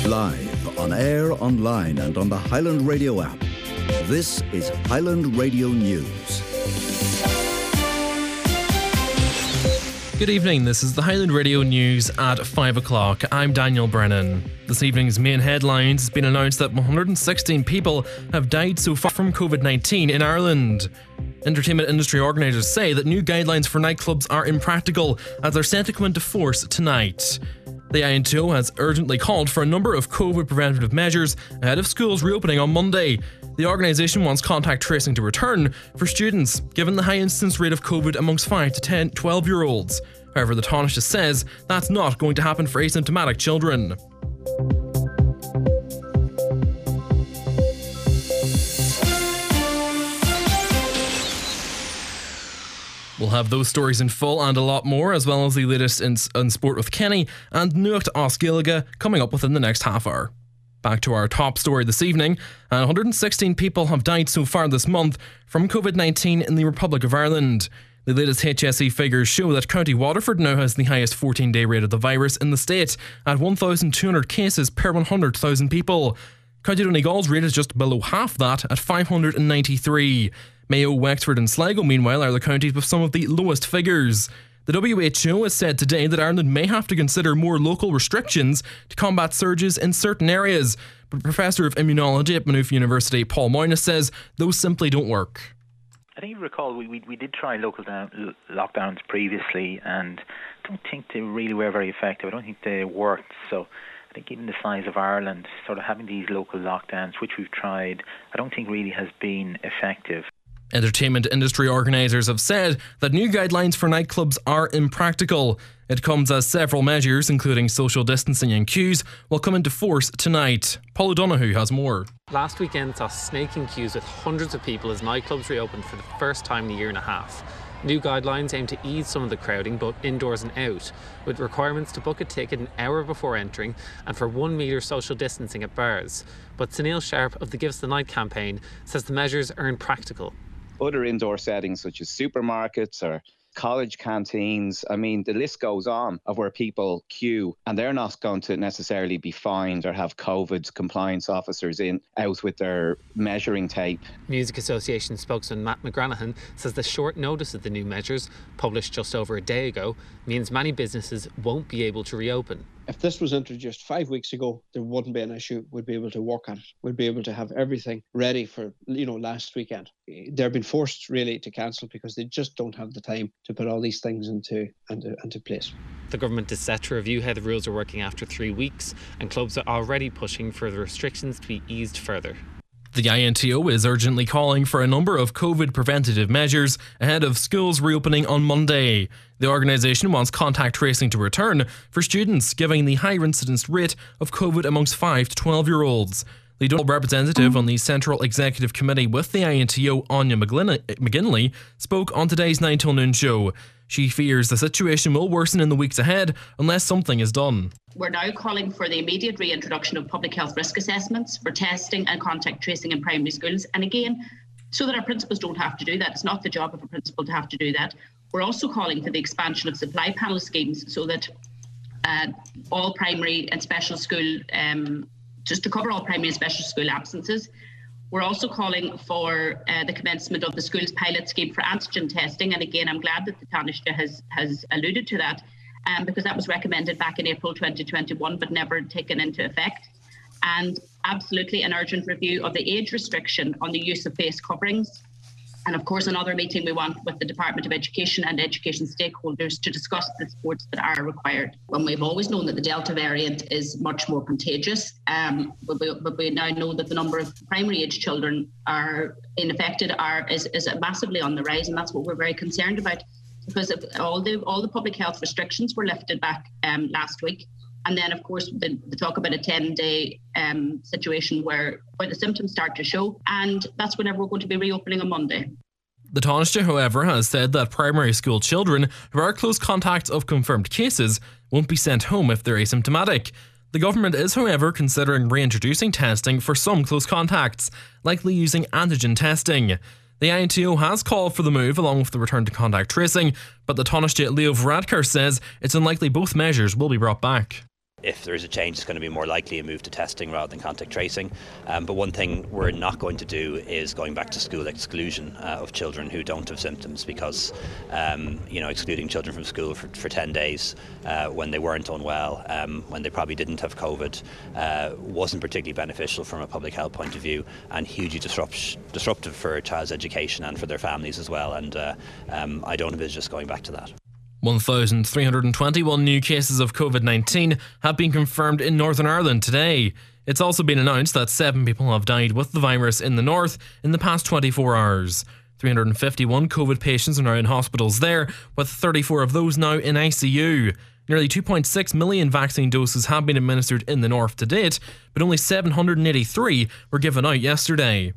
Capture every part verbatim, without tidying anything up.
Live, on air, online and on the Highland Radio app. This is Highland Radio News. Good evening, this is the Highland Radio News at five o'clock. I'm Daniel Brennan. This evening's main headlines has been announced that one hundred sixteen people have died so far from COVID nineteen in Ireland. Entertainment industry organisers say that new guidelines for nightclubs are impractical as they're set to come into force tonight. The I N T O has urgently called for a number of COVID preventative measures ahead of schools reopening on Monday. The organisation wants contact tracing to return for students, given the high incidence rate of COVID amongst five to ten, twelve year olds. However, the Taoiseach says that's not going to happen for asymptomatic children. We'll have those stories in full and a lot more, as well as the latest in, in sport with Kenny and Nuacht Osceola coming up within the next half hour. Back to our top story this evening. one hundred sixteen people have died so far this month from COVID nineteen in the Republic of Ireland. The latest H S E figures show that County Waterford now has the highest fourteen-day rate of the virus in the state at one thousand two hundred cases per one hundred thousand people. County Donegal's rate is just below half that at five hundred ninety-three. Mayo, Wexford and Sligo, meanwhile, are the counties with some of the lowest figures. The W H O has said today that Ireland may have to consider more local restrictions to combat surges in certain areas, but Professor of Immunology at Maynooth University, Paul Moynihan, says those simply don't work. I think you recall we, we, we did try local down, lockdowns previously, and I don't think they really were very effective. I don't think they worked, so I think even the size of Ireland, sort of having these local lockdowns, which we've tried, I don't think really has been effective. Entertainment industry organisers have said that new guidelines for nightclubs are impractical. It comes as several measures, including social distancing and queues, will come into force tonight. Paul O'Donoghue has more. Last weekend saw snaking queues with hundreds of people as nightclubs reopened for the first time in a year and a half. New guidelines aim to ease some of the crowding, both indoors and out, with requirements to book a ticket an hour before entering and for one metre social distancing at bars. But Sunil Sharp of the Give Us the Night campaign says the measures are impractical. Other indoor settings such as supermarkets or college canteens, I mean, the list goes on of where people queue, and they're not going to necessarily be fined or have COVID compliance officers in out with their measuring tape. Music Association spokesman Matt McGranahan says the short notice of the new measures, published just over a day ago, means many businesses won't be able to reopen. If this was introduced five weeks ago, there wouldn't be an issue. We'd be able to work on it. We'd be able to have everything ready for, you know, last weekend. They've been forced really to cancel because they just don't have the time to put all these things into, into, into place. The government is set to review how the rules are working after three weeks, and clubs are already pushing for the restrictions to be eased further. The I N T O is urgently calling for a number of COVID preventative measures ahead of schools reopening on Monday. The organisation wants contact tracing to return for students, given the high incidence rate of COVID amongst five to twelve year olds. The Donegal representative on the Central Executive Committee with the I N T O, Anya McGinley, spoke on today's nine till noon show. She fears the situation will worsen in the weeks ahead unless something is done. We're now calling for the immediate reintroduction of public health risk assessments for testing and contact tracing in primary schools. And again, so that our principals don't have to do that. It's not the job of a principal to have to do that. We're also calling for the expansion of supply panel schemes so that uh, all primary and special school, um, just to cover all primary and special school absences. We're also calling for uh, the commencement of the school's pilot scheme for antigen testing. And again, I'm glad that the Taoiseach has, has alluded to that um, because that was recommended back in April twenty twenty-one, but never taken into effect. And absolutely an urgent review of the age restriction on the use of face coverings. And of course, another meeting we want with the Department of Education and education stakeholders to discuss the supports that are required. When we've always known that the Delta variant is much more contagious, um, but, we, but we now know that the number of primary age children are infected are is, is massively on the rise, and that's what we're very concerned about, because of all the all the public health restrictions were lifted back um, last week. And then, of course, the, the talk about a ten-day um, situation where, where the symptoms start to show. And that's whenever we're going to be reopening on Monday. The Taoiseach, however, has said that primary school children who are close contacts of confirmed cases won't be sent home if they're asymptomatic. The government is, however, considering reintroducing testing for some close contacts, likely using antigen testing. The I N T O has called for the move along with the return to contact tracing, but the Taoiseach Leo Varadkar says it's unlikely both measures will be brought back. If there is a change, it's going to be more likely a move to testing rather than contact tracing. Um, but one thing we're not going to do is going back to school exclusion uh, of children who don't have symptoms, because um, you know, excluding children from school for, for ten days uh, when they weren't unwell, um, when they probably didn't have COVID, uh, wasn't particularly beneficial from a public health point of view, and hugely disrupt, disruptive for a child's education and for their families as well. And uh, um, I don't envisage just going back to that. one thousand three hundred twenty-one new cases of COVID nineteen have been confirmed in Northern Ireland today. It's also been announced that seven people have died with the virus in the north in the past twenty-four hours. three hundred fifty-one COVID patients are now in hospitals there, with thirty-four of those now in I C U. Nearly two point six million vaccine doses have been administered in the north to date, but only seven hundred eighty-three were given out yesterday.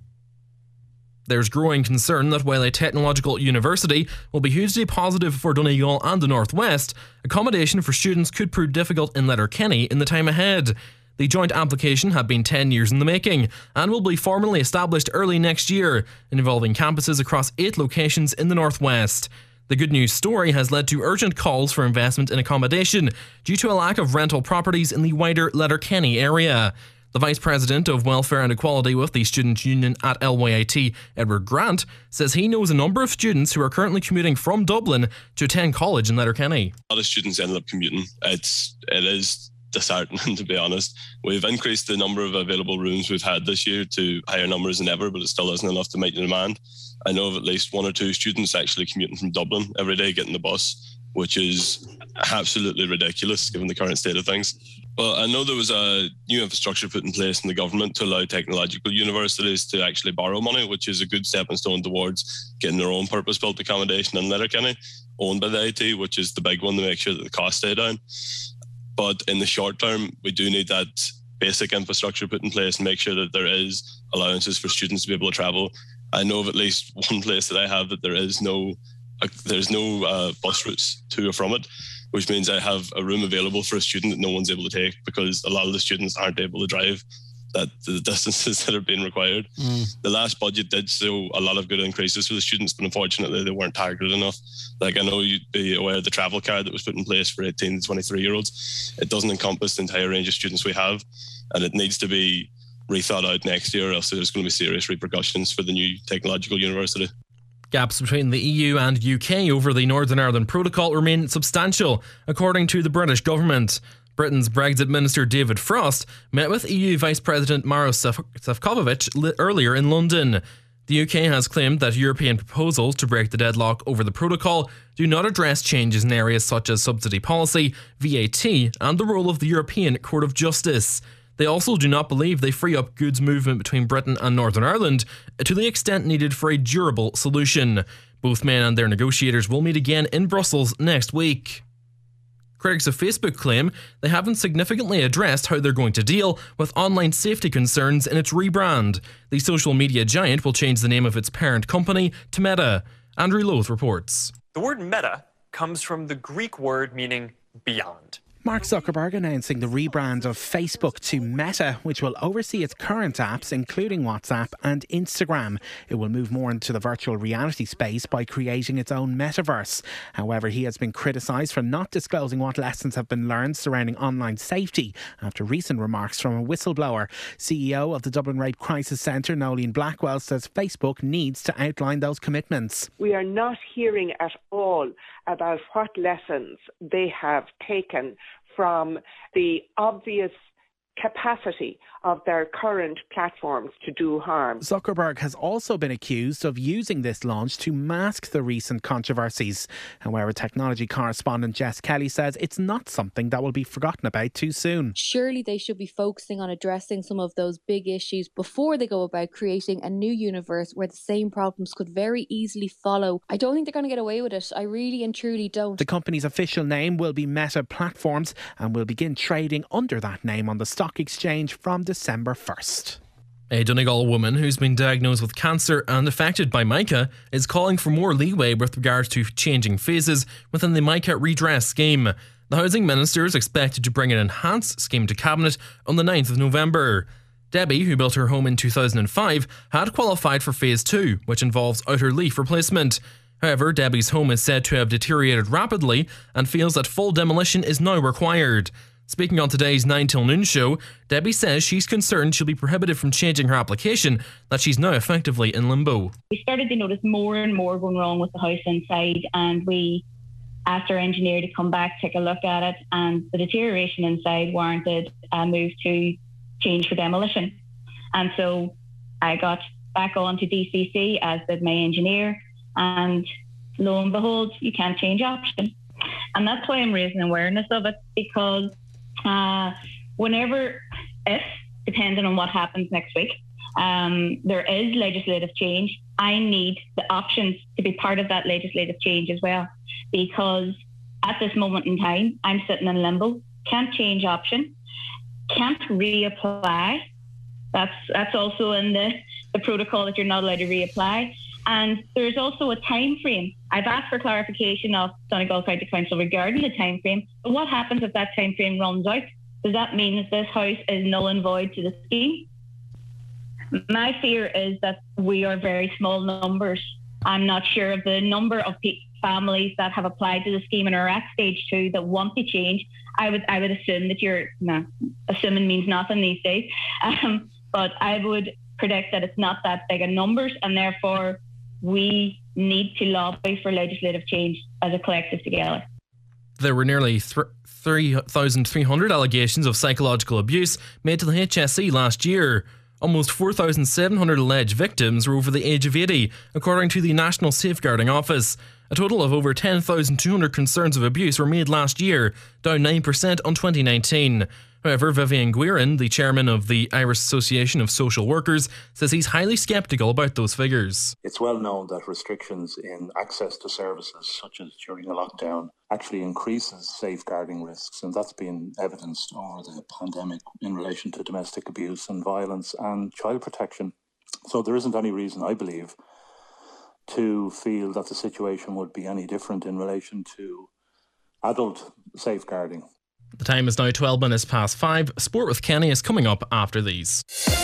There's growing concern that while a technological university will be hugely positive for Donegal and the Northwest, accommodation for students could prove difficult in Letterkenny in the time ahead. The joint application had been ten years in the making and will be formally established early next year, involving campuses across eight locations in the Northwest. The good news story has led to urgent calls for investment in accommodation due to a lack of rental properties in the wider Letterkenny area. The Vice President of Welfare and Equality with the Student Union at L Y I T, Edward Grant, says he knows a number of students who are currently commuting from Dublin to attend college in Letterkenny. A lot of students end up commuting. It's, it is disheartening, to be honest. We've increased the number of available rooms we've had this year to higher numbers than ever, but it still isn't enough to meet the demand. I know of at least one or two students actually commuting from Dublin every day, getting the bus, which is absolutely ridiculous given the current state of things. Well, I know there was a new infrastructure put in place in the government to allow technological universities to actually borrow money, which is a good stepping stone towards getting their own purpose-built accommodation in Letterkenny, owned by the I T, which is the big one to make sure that the costs stay down. But in the short term, we do need that basic infrastructure put in place and make sure that there is allowances for students to be able to travel. I know of at least one place that I have that there is no, uh, there's no uh, bus routes to or from it, which means I have a room available for a student that no one's able to take because a lot of the students aren't able to drive that the distances that are being required. Mm. The last budget did show a lot of good increases for the students, but unfortunately they weren't targeted enough. Like, I know you'd be aware of the travel card that was put in place for eighteen to twenty-three year olds. It doesn't encompass the entire range of students we have, and it needs to be rethought out next year, or else there's going to be serious repercussions for the new technological university. Gaps between the E U and U K over the Northern Ireland Protocol remain substantial, according to the British government. Britain's Brexit Minister David Frost met with E U Vice President Maros Sefcovic earlier in London. The U K has claimed that European proposals to break the deadlock over the protocol do not address changes in areas such as subsidy policy, V A T, and the role of the European Court of Justice. They also do not believe they free up goods movement between Britain and Northern Ireland to the extent needed for a durable solution. Both men and their negotiators will meet again in Brussels next week. Critics of Facebook claim they haven't significantly addressed how they're going to deal with online safety concerns in its rebrand. The social media giant will change the name of its parent company to Meta. Andrew Loth reports. The word meta comes from the Greek word meaning beyond. Mark Zuckerberg announcing the rebrand of Facebook to Meta, which will oversee its current apps, including WhatsApp and Instagram. It will move more into the virtual reality space by creating its own metaverse. However, he has been criticised for not disclosing what lessons have been learned surrounding online safety after recent remarks from a whistleblower. C E O of the Dublin Rape Crisis Centre, Nolene Blackwell, says Facebook needs to outline those commitments. We are not hearing at all about what lessons they have taken from the obvious capacity of their current platforms to do harm. Zuckerberg has also been accused of using this launch to mask the recent controversies. However, technology correspondent Jess Kelly says it's not something that will be forgotten about too soon. Surely they should be focusing on addressing some of those big issues before they go about creating a new universe where the same problems could very easily follow. I don't think they're going to get away with it. I really and truly don't. The company's official name will be Meta Platforms and will begin trading under that name on the stock exchange from December first. A Donegal woman who's been diagnosed with cancer and affected by MICA is calling for more leeway with regards to changing phases within the MICA redress scheme. The Housing Minister is expected to bring an enhanced scheme to Cabinet on the ninth of November. Debbie, who built her home in two thousand five, had qualified for Phase two, which involves outer leaf replacement. However, Debbie's home is said to have deteriorated rapidly and feels that full demolition is now required. Speaking on today's nine till noon show, Debbie says she's concerned she'll be prohibited from changing her application, that she's now effectively in limbo. We started to notice more and more going wrong with the house inside, and we asked our engineer to come back, take a look at it, and the deterioration inside warranted a move to change for demolition. And so I got back on to D C C, as did my engineer, and lo and behold, you can't change option. And that's why I'm raising awareness of it, because uh, whenever, if, depending on what happens next week, um, there is legislative change, I need the options to be part of that legislative change as well. Because at this moment in time, I'm sitting in limbo, can't change option, can't reapply. That's that's also in the, the protocol that you're not allowed to reapply. And there's also a time frame. I've asked for clarification of Donegal County Council regarding the time frame. But what happens if that time frame runs out? Does that mean that this house is null and void to the scheme? My fear is that we are very small numbers. I'm not sure of the number of pe- families that have applied to the scheme and are at stage two that want to change. I would I would assume that you're, no, assuming means nothing these days. Um, but I would predict that it's not that big a numbers, and therefore we need to lobby for legislative change as a collective together. There were nearly three thousand three hundred allegations of psychological abuse made to the H S E last year. Almost four thousand seven hundred alleged victims were over the age of eighty, according to the National Safeguarding Office. A total of over ten thousand two hundred concerns of abuse were made last year, down nine percent on twenty nineteen. However, Vivian Guerin, the chairman of the Irish Association of Social Workers, says he's highly sceptical about those figures. It's well known that restrictions in access to services, such as during a lockdown, actually increases safeguarding risks, and that's been evidenced over the pandemic in relation to domestic abuse and violence and child protection. So there isn't any reason, I believe, to feel that the situation would be any different in relation to adult safeguarding. The time is now twelve minutes past five. Sport with Kenny is coming up after these.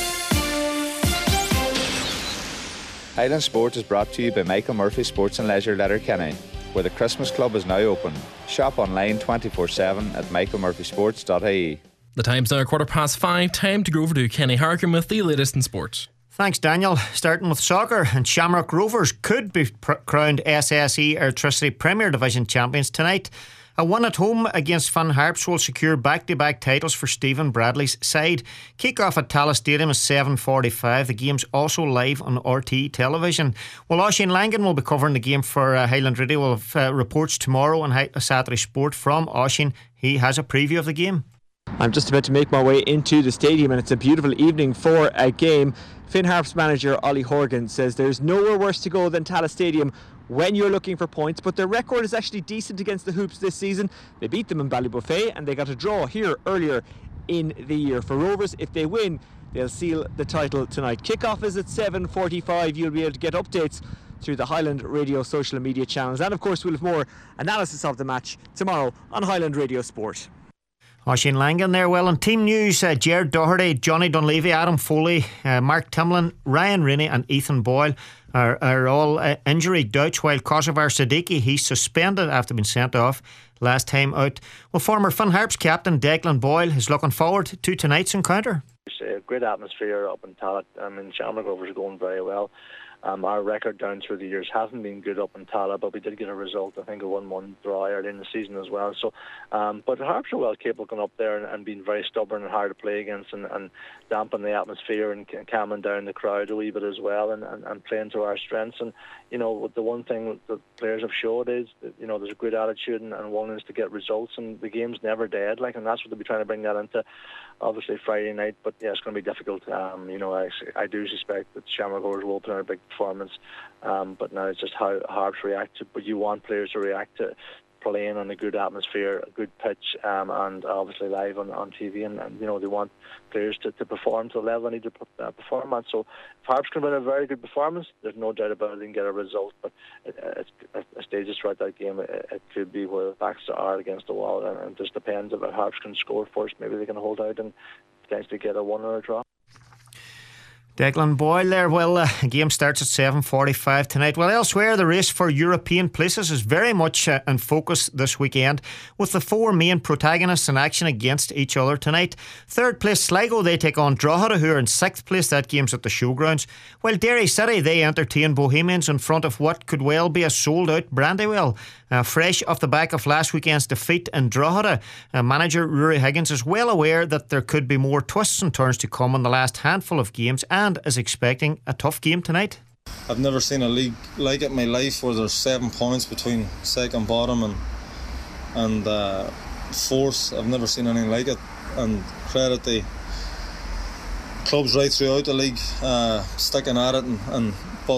Highland Sport is brought to you by Michael Murphy Sports and Leisure Letterkenny, where the Christmas Club is now open. Shop online twenty-four seven at michael murphy sports dot I E. The time's now a quarter past five. Time to go over to Kenny Harkin with the latest in sport. Thanks, Daniel. Starting with soccer, and Shamrock Rovers could be pr- crowned S S E Airtricity Premier Division champions tonight. A win at home against Finn Harps will secure back-to-back titles for Stephen Bradley's side. Kick-off at Tallaght Stadium is seven forty-five. The game's also live on R T E television. Well, Oisin Langan will be covering the game for uh, Highland Radio. We'll have uh, reports tomorrow on Hi- Saturday Sport from Oisin. He has a preview of the game. I'm just about to make my way into the stadium, and it's a beautiful evening for a game. Finn Harps manager Ollie Horgan says there's nowhere worse to go than Tallaght Stadium when you're looking for points, but their record is actually decent against the Hoops this season. They beat them in Ballybuffet and they got a draw here earlier in the year. For Rovers, if they win, they'll seal the title tonight. Kickoff is at seven forty-five. You'll be able to get updates through the Highland Radio social media channels, and of course we'll have more analysis of the match tomorrow on Highland Radio Sport. Oisin Langan there. Well, in team news, uh, Jared Doherty, Johnny Dunleavy, Adam Foley, uh, Mark Timlin, Ryan Rainey and Ethan Boyle are, are all uh, injury doubts, while Kosovar Siddiqui, he's suspended after being sent off last time out. Well, former Finn Harps captain Declan Boyle is looking forward to tonight's encounter. It's a great atmosphere up in Tallaght. I mean, Shamrock Rovers are going very well. Um, our record down through the years hasn't been good up in Tallaght, but we did get a result, I think a one one draw early in the season as well. So, um, but the Harps are well capable of going up there and, and being very stubborn and hard to play against, and, and dampen the atmosphere and calming down the crowd a wee bit as well, and, and, and playing to our strengths. And you know, the one thing that players have showed is that, you know, there's a good attitude and, and willingness to get results, and the game's never dead. Like, and that's what they'll be trying to bring that into, obviously Friday night. But yeah, it's going to be difficult. Um, you know, I, I do suspect that Shamrock Rovers will put in a big performance. Um, but now it's just how Harps react to. But you want players to react to playing on a good atmosphere, a good pitch, um, and obviously live on, on T V. And, and you know, they want players to, to perform to the level they need to uh, perform at. So if Harps can win a very good performance, there's no doubt about it, they can get a result. But it, it's a stages throughout that game, it, it could be where the backs are against the wall, and, and it just depends if Harps can score first. Maybe they can hold out and potentially get a one or a draw. Declan Boyle there. Well, uh, the game starts at seven forty-five tonight. Well, elsewhere, the race for European places is very much uh, in focus this weekend, with the four main protagonists in action against each other tonight. Third place Sligo, they take on Drogheda, who are in sixth place. That game's at the Showgrounds. While Derry City, they entertain Bohemians in front of what could well be a sold-out Brandywell. Uh, fresh off the back of last weekend's defeat in Drogheda, uh, manager Rory Higgins is well aware that there could be more twists and turns to come in the last handful of games, and is expecting a tough game tonight. I've never seen a league like it in my life, where there's seven points between second bottom and and uh, fourth. I've never seen anything like it, and credit the clubs right throughout the league uh, sticking at it, and, and but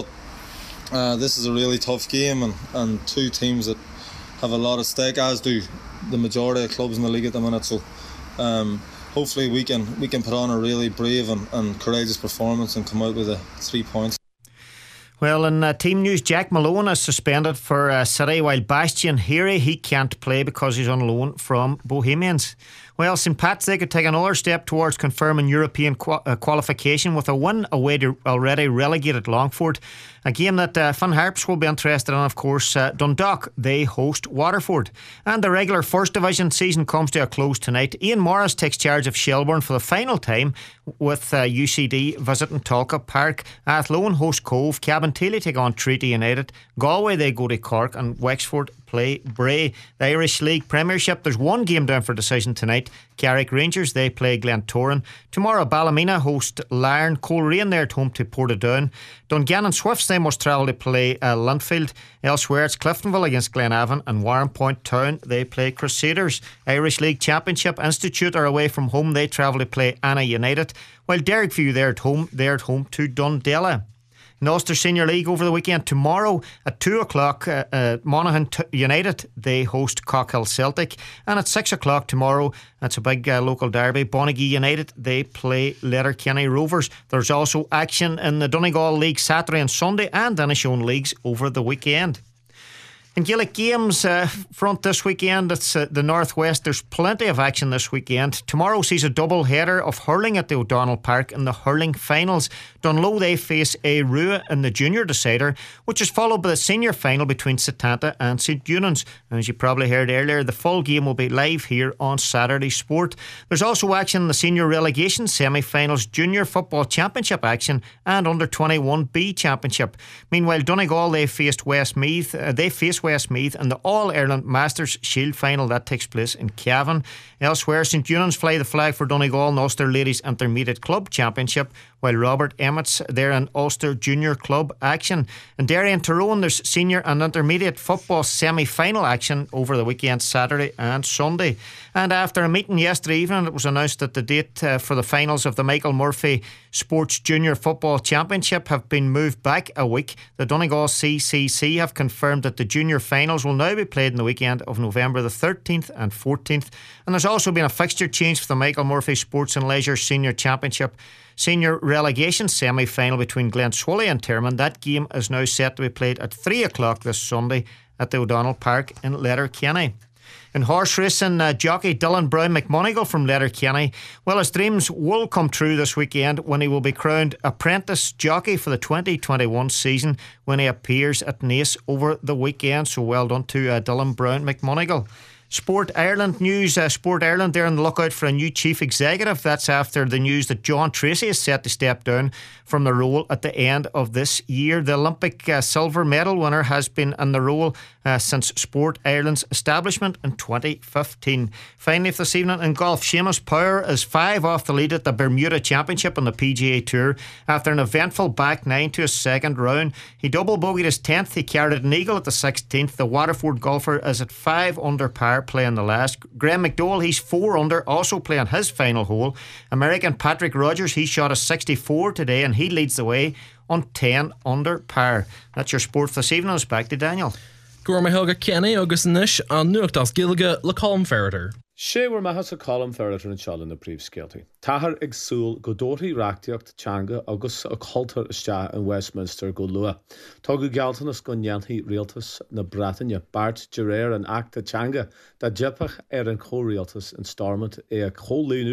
uh, this is a really tough game, and, and two teams that have a lot at stake, as do the majority of clubs in the league at the minute. So um, hopefully we can we can put on a really brave and, and courageous performance and come out with the three points. Well, in uh, team news, Jack Malone is suspended for uh, City, while Bastian Heary, he can't play because he's on loan from Bohemians. Well, Saint Pat's, they could take another step towards confirming European qu- uh, qualification with a win away to already relegated Longford. A game that uh, Finn Harps will be interested in, of course. uh, Dundalk, they host Waterford. And the regular First Division season comes to a close tonight. Ian Morris takes charge of Shelbourne for the final time, with uh, U C D visiting Talca Park. Athlone host Cove. Cabinteely take on Treaty United. Galway, they go to Cork, and Wexford play Bray. The Irish League Premiership, there's one game down for decision tonight. Carrick Rangers, they play Glentoran. Tomorrow, Ballymena host Larne. Coleraine, they're at home to Portadown. Dungannon Swifts, they must travel to play uh, Linfield. Elsewhere, it's Cliftonville against Glenavon, and Warrenpoint Town, they play Crusaders. Irish League Championship, Institute are away from home. They travel to play Anna United. While Derrickview, they're at home. They're at home to Dundela. In Ulster Senior League over the weekend, tomorrow at two o'clock, uh, uh, Monaghan t- United, they host Cockhill Celtic. And at six o'clock tomorrow, that's a big uh, local derby, Bonagee United, they play Letterkenny Rovers. There's also action in the Donegal League Saturday and Sunday, and Inishowen Leagues over the weekend. In Gaelic games uh, front this weekend, it's uh, the Northwest. There's plenty of action this weekend. Tomorrow sees a double header of hurling at the O'Donnell Park in the hurling finals. Dunloe, they face A. Rua in the junior decider, which is followed by the senior final between Setanta and St Eunan's. And as you probably heard earlier, the full game will be live here on Saturday Sport. There's also action in the senior relegation semi-finals, junior football championship action, and under twenty-one B championship. Meanwhile, Donegal, they faced Westmeath. Uh, they face Westmeath in the All-Ireland Masters Shield final that takes place in Cavan. Elsewhere, St Eunan's fly the flag for Donegal in Ulster Ladies Intermediate Club Championship, while Robert Emmett's there in Ulster Junior Club action. In Derry and Tyrone, there's senior and intermediate football semi-final action over the weekend, Saturday and Sunday. And after a meeting yesterday evening, it was announced that the date uh, for the finals of the Michael Murphy Sports Junior Football Championship have been moved back a week. The Donegal C C C have confirmed that the junior finals will now be played in the weekend of November the thirteenth and fourteenth. And there's also been a fixture change for the Michael Murphy Sports and Leisure Senior Championship senior relegation semi-final between Glenswilly and Termon. That game is now set to be played at three o'clock this Sunday at the O'Donnell Park in Letterkenny. In horse racing, uh, jockey Dylan Brown McMonigal from Letterkenny, well, his dreams will come true this weekend when he will be crowned apprentice jockey for the twenty twenty-one season when he appears at Naas over the weekend. So well done to uh, Dylan Brown McMonigal. Sport Ireland news. Uh, Sport Ireland, they're on the lookout for a new chief executive. That's after the news that John Tracy is set to step down from the role at the end of this year. The Olympic uh, silver medal winner has been in the role uh, since Sport Ireland's establishment in twenty fifteen. Finally, for this evening in golf, Seamus Power is five off the lead at the Bermuda Championship on the P G A Tour after an eventful back nine to his second round. He double bogeyed his tenth. He carried an eagle at the sixteenth. The Waterford golfer is at five under par, playing the last. Graham McDowell, he's four under, also playing his final hole. American Patrick Rogers, he shot a sixty-four today and he leads the way on ten under par. That's your sport this evening. It's back to Daniel. Gorma Helga Kenny, August Nish, and Nuachtas Gilga, Le Colm Ferreter. Sé war mahas a column ferreter an seall in na príomhscéaltaí. Tahar ag súil go dóirí reachtaíocht teanga agus a cultar isteach in Westminster go lua. Tá go gealtanas go neantaí rialtas na Bretagne Bart de Réir an acta teanga da dipach ar an chórialtas in Stormont é a chólúnú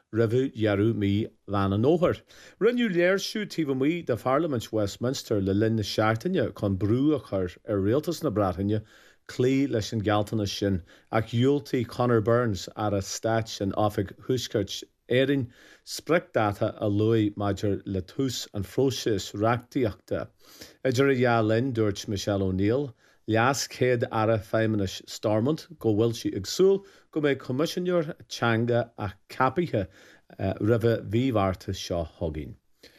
rifu Yaru mi van an óhar. Rinneú léirsú tífa mí de Parliament Westminster le linn na seachtaine chun brú a chur ar rialtas na Bretainne clí leis an galtanas sin ach dúiltaí Conor Burns ar a stát sin áfig thuisceirt éireann sprec data a lui maidir le tús an phróisis reachtaíochta. Idir a dhá linn dúirt Michelle O'Neill, leas céad ara féiminis Stormont go bhfuil si ag súil go méid comisiúneoir teanga a capithe uh, ribh bhíomharta seo thugainn.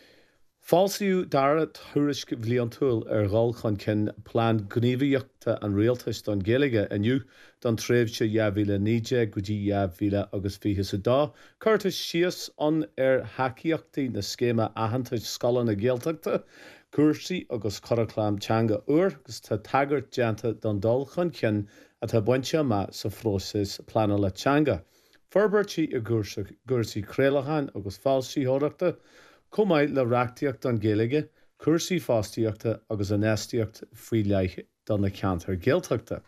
Fáilsiú dara thuairisc bhliain túil ar gháil chun cin plán gníomhaíochta an rialtas don Gaeilge inniu don tréimhse dá mhíle níide go dtí dá mhíle agus fiche sa dá. Cuirtas síos an ar haíochtaí na scéma ahananta scolanna Gaeltachta, cuasaí agus coraclám teanga uair agus tá tagart deanta don dul chun cin a tá buinte ma sa phróisis plana le teanga. Forbertí a gúrsaí créalacháin agus fáilsí hóireachta, Comáid le reachtaíocht don Gaeilge, cuasaí fástaíochta agus an éisteocht faoi leith don na ceantar Gaeltachta.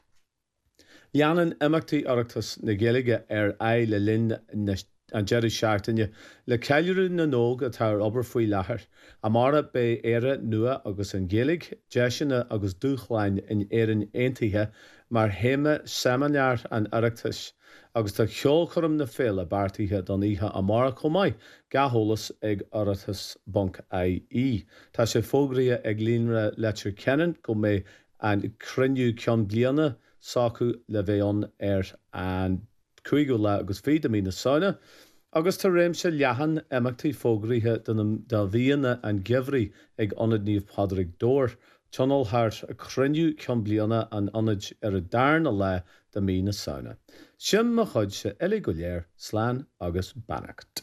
Leanann imeachtaí oireachtas na Gaeilge ar aghaidh le linn an deireadh seachtaine le ceileadh na nóg atá ar obair faoi láthair, amara bé éire nua agus an Gaeilge, deisina agus dúchláin in éireann aontaithe mar héime semanéar an oireachtas. Agus tá cheol chum na féile beartaithe don ihe amara comáid gatholalas ag oireachtas Banc I E. Tá sé fógraithe ag líonra letir ceann go mé an crinniú ceann bliana sácu le bhéon ar an cuaigú le agus féadamí na saona. Agus tá réimse leathan imeachtaí fógraithe do bhíonna an gibhrí ag ionad níomh Padraig Dór. Tunnel hart a crinniú ceann bliana an ionad ar a darna le do mí na saona. Sin mo chuid se Ellie go léir slán agus bannacht.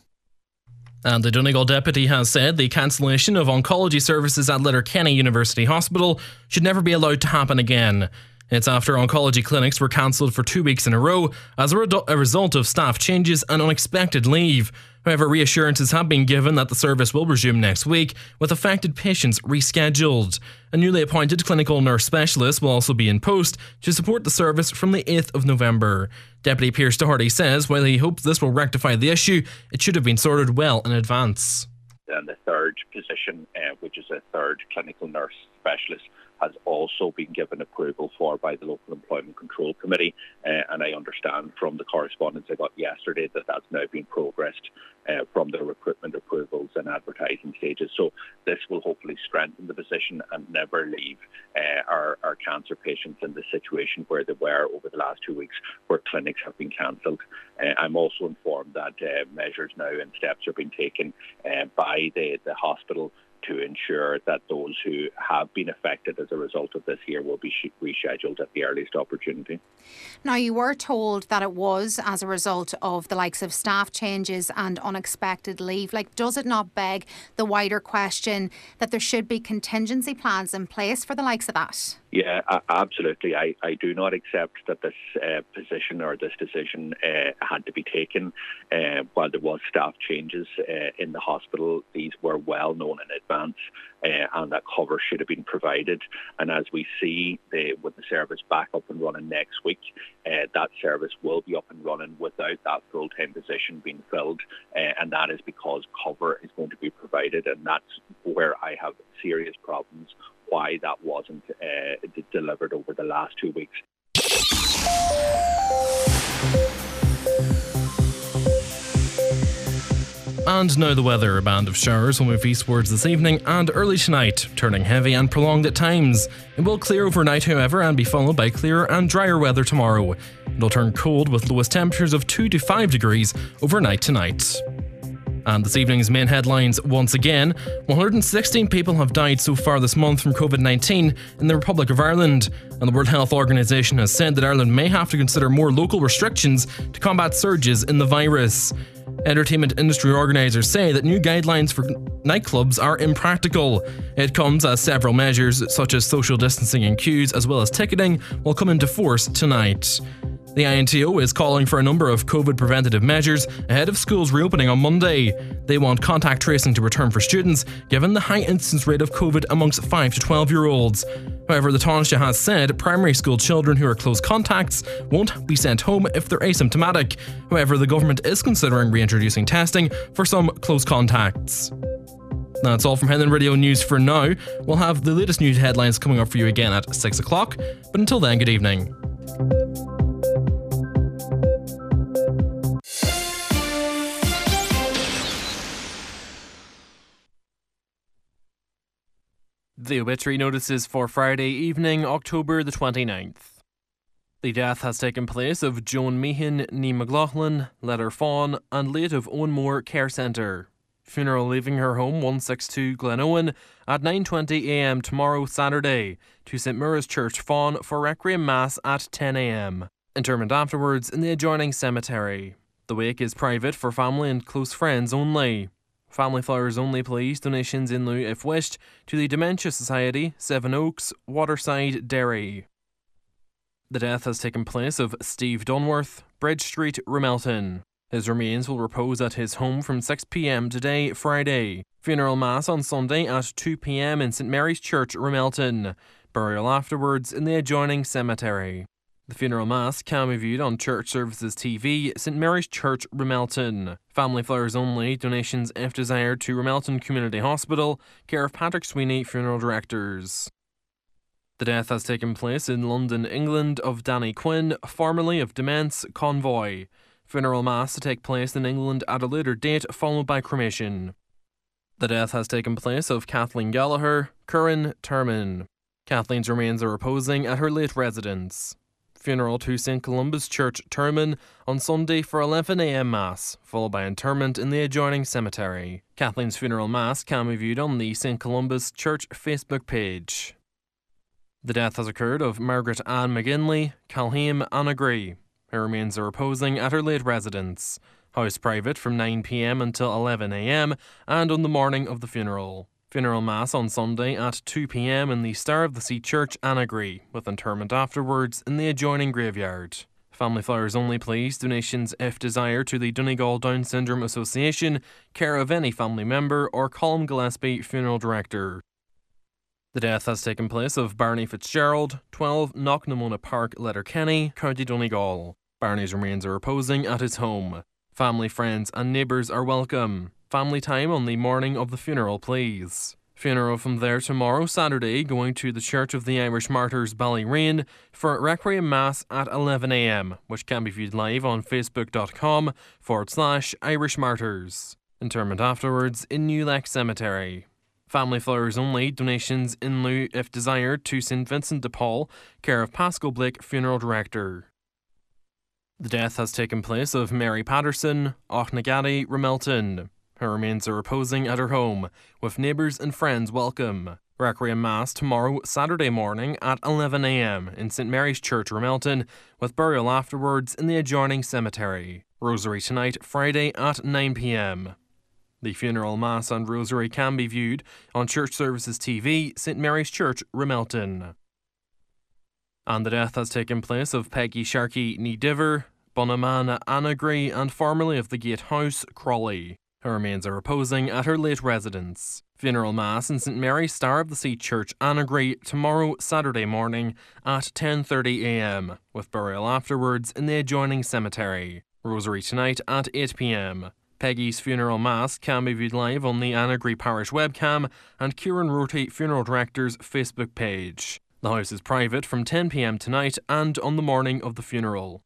And the Donegal deputy has said the cancellation of oncology services at Letterkenny University Hospital should never be allowed to happen again. It's after oncology clinics were cancelled for two weeks in a row as a, re- a result of staff changes and unexpected leave. However, reassurances have been given that the service will resume next week, with affected patients rescheduled. A newly appointed clinical nurse specialist will also be in post to support the service from the eighth of November. Deputy Pierce Doherty says while he hopes this will rectify the issue, it should have been sorted well in advance. And the third position, uh, which is a third clinical nurse specialist, has also been given approval for by the Local Employment Control Committee, uh, and I understand from the correspondence I got yesterday that that's now been progressed uh, from the recruitment approvals and advertising stages. So this will hopefully strengthen the position and never leave uh, our, our cancer patients in the situation where they were over the last two weeks, where clinics have been cancelled. Uh, I'm also informed that uh, measures now and steps are being taken uh, by the, the hospital to ensure that those who have been affected as a result of this here will be rescheduled at the earliest opportunity. Now, you were told that it was as a result of the likes of staff changes and unexpected leave. Like, does it not beg the wider question that there should be contingency plans in place for the likes of that? Yeah, absolutely. I, I do not accept that this uh, position or this decision uh, had to be taken uh, while there was staff changes uh, in the hospital. These were well known in advance uh, and that cover should have been provided. And as we see the, with the service back up and running next week, uh, that service will be up and running without that full-time position being filled. Uh, and that is because cover is going to be provided. And that's where I have serious problems why that wasn't uh, d- delivered over the last two weeks. And now the weather. A band of showers will move eastwards this evening and early tonight, turning heavy and prolonged at times. It will clear overnight, however, and be followed by clearer and drier weather tomorrow. It'll turn cold with lowest temperatures of two to five degrees overnight tonight. And this evening's main headlines once again. one hundred sixteen people have died so far this month from COVID nineteen in the Republic of Ireland, and the World Health Organization has said that Ireland may have to consider more local restrictions to combat surges in the virus. Entertainment industry organisers say that new guidelines for nightclubs are impractical. It comes as several measures such as social distancing in queues as well as ticketing will come into force tonight. The I N T O is calling for a number of COVID preventative measures ahead of schools reopening on Monday. They want contact tracing to return for students, given the high incidence rate of COVID amongst five to twelve year olds. However, the Taoiseach has said primary school children who are close contacts won't be sent home if they're asymptomatic. However, the government is considering reintroducing testing for some close contacts. That's all from Headline Radio News for now. We'll have the latest news headlines coming up for you again at six o'clock, but until then, good evening. The obituary notices for Friday evening, October the twenty-ninth. The death has taken place of Joan Meehan, Nee McLaughlin, Letter Fawn, and late of Owenmore Care Centre. Funeral leaving her home one sixty-two Glenowen at nine twenty a m tomorrow, Saturday, to St Mura's Church, Fawn, for Requiem Mass at ten a m. Interment afterwards in the adjoining cemetery. The wake is private for family and close friends only. Family flowers only, please. Donations in lieu if wished to the Dementia Society, Seven Oaks, Waterside, Derry. The death has taken place of Steve Dunworth, Bridge Street, Ramelton. His remains will repose at his home from six p m today, Friday. Funeral Mass on Sunday at two p m in St Mary's Church, Ramelton. Burial afterwards in the adjoining cemetery. The funeral mass can be viewed on Church Services T V, St Mary's Church, Ramelton. Family flowers only, donations if desired to Ramelton Community Hospital, care of Patrick Sweeney, Funeral Directors. The death has taken place in London, England, of Danny Quinn, formerly of Demence Convoy. Funeral mass to take place in England at a later date, followed by cremation. The death has taken place of Kathleen Gallagher, Curran, Terman. Kathleen's remains are reposing at her late residence. Funeral to Saint Columba's Church, Terman, on Sunday for eleven a m Mass, followed by interment in the adjoining cemetery. Kathleen's funeral mass can be viewed on the Saint Columba's Church Facebook page. The death has occurred of Margaret Ann McGinley, Calheim, Annagree. Her remains are reposing at her late residence. House private from nine p m until eleven a m and on the morning of the funeral. Funeral Mass on Sunday at two p m in the Star of the Sea Church, Annagree, with interment afterwards in the adjoining graveyard. Family flowers only, please. Donations if desired to the Donegal Down Syndrome Association, care of any family member or Colm Gillespie, Funeral Director. The death has taken place of Barney Fitzgerald, twelve Knocknamona Park, Letterkenny, County Donegal. Barney's remains are reposing at his home. Family, friends and neighbours are welcome. Family time on the morning of the funeral, please. Funeral from there tomorrow, Saturday, going to the Church of the Irish Martyrs, Ballyreen, for Requiem Mass at eleven a m, which can be viewed live on facebook.com forward slash Irish Martyrs. Interment afterwards in New Lake Cemetery. Family flowers only, donations in lieu if desired to Saint Vincent de Paul, care of Pascal Blake, Funeral Director. The death has taken place of Mary Patterson, Ochnagady, Ramelton. Her remains are reposing at her home, with neighbours and friends welcome. Requiem Mass tomorrow, Saturday morning at eleven a m in St Mary's Church, Ramelton, with burial afterwards in the adjoining cemetery. Rosary tonight, Friday at nine p m. The funeral mass and rosary can be viewed on Church Services T V, St Mary's Church, Ramelton. And the death has taken place of Peggy Sharkey Nee Diver, Bonamana Annagree, and formerly of the Gate House, Crawley. Her remains are reposing at her late residence. Funeral Mass in St Mary's Star of the Sea Church, Annagree, tomorrow, Saturday morning at ten thirty a m, with burial afterwards in the adjoining cemetery. Rosary tonight at eight p m. Peggy's funeral mass can be viewed live on the Annagree Parish webcam and Kieran Rorty, Funeral Director's Facebook page. The house is private from ten p m tonight and on the morning of the funeral.